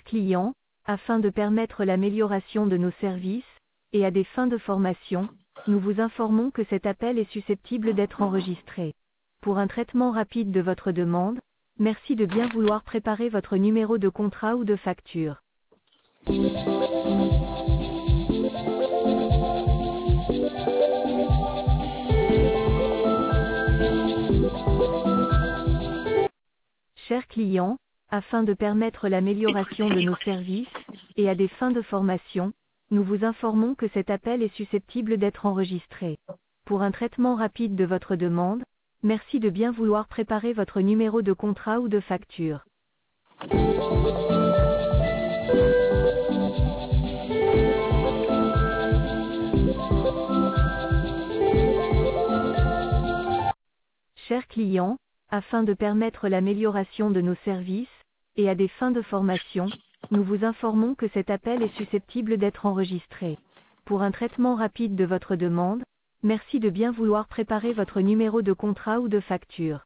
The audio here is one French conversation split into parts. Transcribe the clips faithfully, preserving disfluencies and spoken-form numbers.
clients, afin de permettre l'amélioration de nos services, et à des fins de formation, nous vous informons que cet appel est susceptible d'être enregistré. Pour un traitement rapide de votre demande, merci de bien vouloir préparer votre numéro de contrat ou de facture. Chers clients, afin de permettre l'amélioration de nos services, et à des fins de formation, nous vous informons que cet appel est susceptible d'être enregistré. Pour un traitement rapide de votre demande, merci de bien vouloir préparer votre numéro de contrat ou de facture. Chers clients, afin de permettre l'amélioration de nos services, et à des fins de formation, nous vous informons que cet appel est susceptible d'être enregistré. Pour un traitement rapide de votre demande, merci de bien vouloir préparer votre numéro de contrat ou de facture.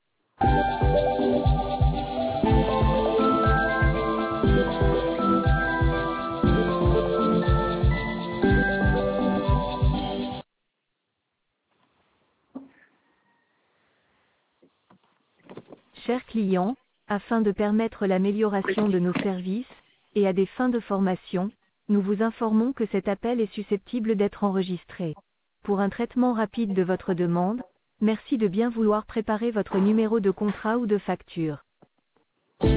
Chers clients, afin de permettre l'amélioration de nos services, et à des fins de formation, nous vous informons que cet appel est susceptible d'être enregistré. Pour un traitement rapide de votre demande, merci de bien vouloir préparer votre numéro de contrat ou de facture. Non.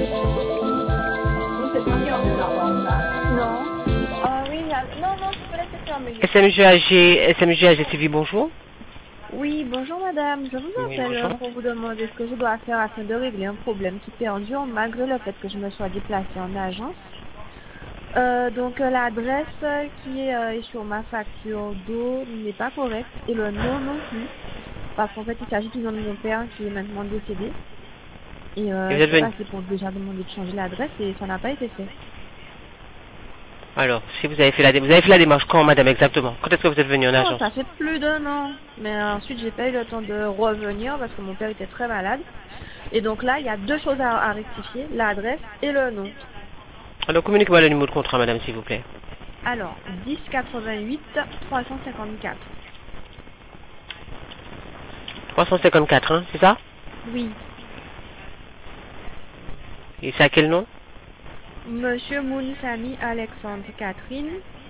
Ah oui, non, non, je peux laisser fermer. S M G A G, S M G A G T V, bonjour. Oui, bonjour madame. Je vous Oui, appelle bonjour. pour vous demander ce que je dois faire afin de régler un problème qui perdure malgré le fait que je me sois déplacée en agence. Euh, donc euh, l'adresse qui est euh, sur ma facture d'eau n'est pas correcte et le nom non plus. Parce qu'en fait il s'agit du nom de mon père qui est maintenant décédé. Et euh, Et vous je êtes suis venu passée pour déjà demander de changer l'adresse et ça n'a pas été fait. Alors, si vous avez fait la, dé- vous avez fait la démarche quand, madame, exactement? Quand est-ce que vous êtes venu en Non, agence? ça fait plus d'un an. Mais ensuite, j'ai pas eu le temps de revenir parce que mon père était très malade. Et donc là, il y a deux choses à, à rectifier, l'adresse et le nom. Alors, communiquez-moi le numéro de contrat, madame, s'il vous plaît. Alors, dix quatre-vingt-huit trois cent cinquante-quatre. trois cent cinquante-quatre, hein, c'est ça? Oui. Et c'est à quel nom? Monsieur Mounisami Alexandre Catherine.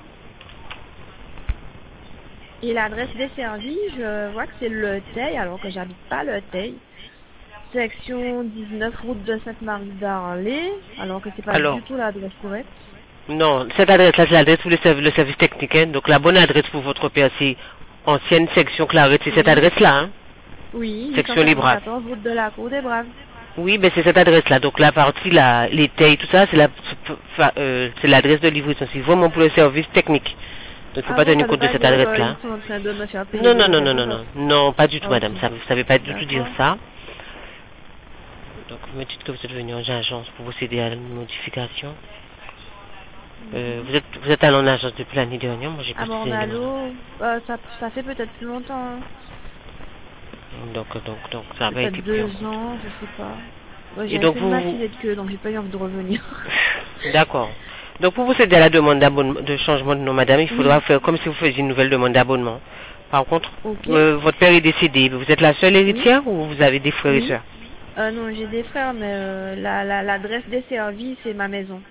Et l'adresse desservie, je vois que c'est Le Teil, alors que j'habite pas Le Teil. Section dix-neuf, route de Sainte-Marie d'Arlay, alors que c'est pas Alors. du tout l'adresse correcte. Non, cette adresse-là, c'est l'adresse pour le, serv- le service technique, hein. Donc, la bonne adresse pour votre père, c'est ancienne section Clarette, c'est cette Oui. adresse-là, hein. Oui, Section Librave. quatorze, route de la Cour des Braves. Oui, ben c'est cette adresse-là. Donc la partie, là, les tailles, tout ça, c'est la, fa- euh, c'est l'adresse de livraison. C'est vraiment pour le service technique. Donc il ne faut Ah pas bon, tenir ça veut compte de pas cette dire adresse-là. qu'ils sont en train de me faire payer Non, des non, non, frais non, non, pour non, ça. non, pas du tout, Ah, madame. ok. Ça, vous ne savez pas du tout dire D'accord. ça. Donc vous me dites que vous êtes venu en agence pour procéder à une modification. Euh, vous êtes, vous êtes allé en agence depuis l'année dernière. Moi, j'ai pas Ah bon, ces éléments-là. allô, euh, ça, ça fait peut-être plus longtemps, hein. Donc, donc, donc, ça n'a pas été Peut-être pris en deux compte. ans, je sais pas. Ouais, Et j'ai donc fait vous, ma vous- filet de queue, donc j'ai pas eu envie de revenir. D'accord. Donc pour procéder à la demande d'abonnement, de changement de nom, madame, il faudra Oui. faire comme si vous faisiez une nouvelle demande d'abonnement. Par contre, Ok. euh, votre père est décédé. Vous êtes la seule héritière ou vous avez des frères et Oui. sœurs? Euh, non, j'ai des frères, mais euh, la, la, l'adresse desservie, c'est ma maison.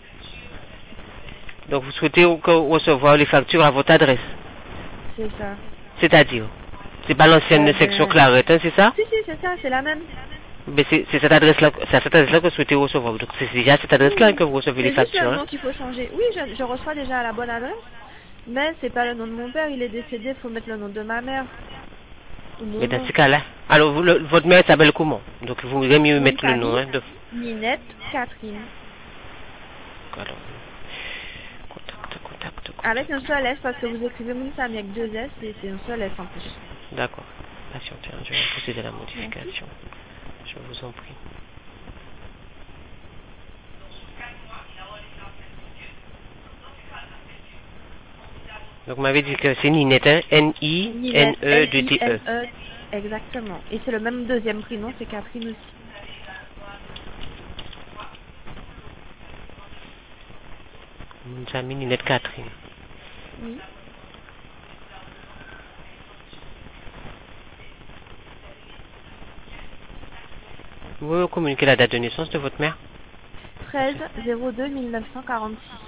Donc vous souhaitez re- recevoir les factures à votre adresse. C'est ça. C'est-à-dire, c'est pas l'ancienne Euh, section ben... Clarette, hein, c'est ça? Si, si, c'est ça, c'est la même. Mais c'est c'est cette adresse-là, c'est à cette adresse-là que vous souhaitez recevoir. Donc c'est déjà à cette adresse-là que vous recevez les C'est juste factures. le Hein? nom qu'il faut changer. Oui, je, je reçois déjà la bonne adresse, mais c'est pas le nom de mon père, il est décédé, il faut mettre le nom de ma mère. Ou mon Mais dans nom. ce cas-là, alors vous, le- votre mère s'appelle comment? Donc vous voudrez mieux Mon mettre le famille, nom. Hein, de... Ninette Catherine. Alors, contact, contact, contact. Avec un seul S, parce que vous écrivez mon famille avec deux S, et c'est un seul S en plus. D'accord. Patientez, hein, je vais procéder à la modification. Je vous en prie. Donc, vous m'avez dit que c'est Ninette, hein? N I N E D T E. N I N E, exactement. Et c'est le même deuxième prénom, c'est Catherine aussi. Moon Sami, Ninette Catherine. Oui. Vous pouvez communiquer la date de naissance de votre mère? treize zéro deux mille neuf cent quarante-six.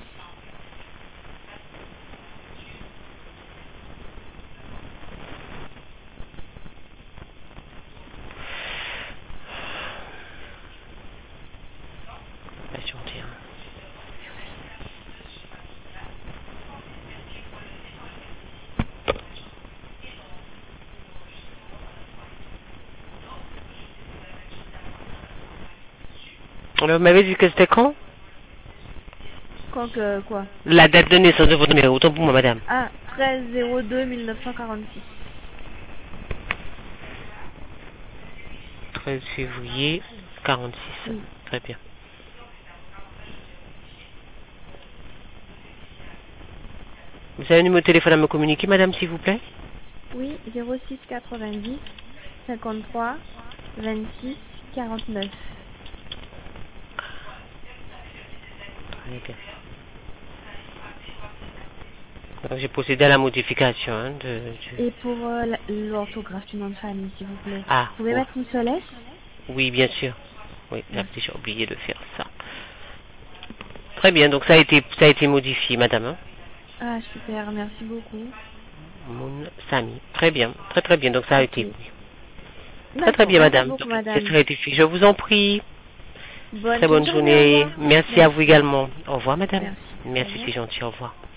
Patientez, hein. Alors, vous m'avez dit que c'était quand? Quand que quoi? La date de naissance de votre mère, autant pour moi, madame. Ah, treize zéro deux mille neuf cent quarante-six. treize février quarante-six. Oui. Très bien. Vous avez un numéro de téléphone à me communiquer, madame, s'il vous plaît? Oui, zéro six quatre-vingt-dix cinquante-trois vingt-six quarante-neuf. Très bien. Donc, j'ai procédé à la modification hein, de, du... Et pour euh, la- l'orthographe du nom de famille, s'il vous plaît. Ah, Vous pouvez oh. mettre une seule S? Oui, bien sûr. Oui, j'ai Merci. déjà oublié de faire ça. Très bien, donc ça a été, ça a été modifié, madame. Hein. Ah, super, merci beaucoup. Mon Sami. Très bien, très très bien, donc ça a Ok. été... Très très D'accord, bien, merci madame. beaucoup, Donc, madame. ça a été fait. Je vous en prie. Bonne Très fin de bonne journée, au journée. revoir. Merci à Merci. vous également. Au revoir, madame. Merci. Au Merci, revoir. c'est gentil. Au revoir.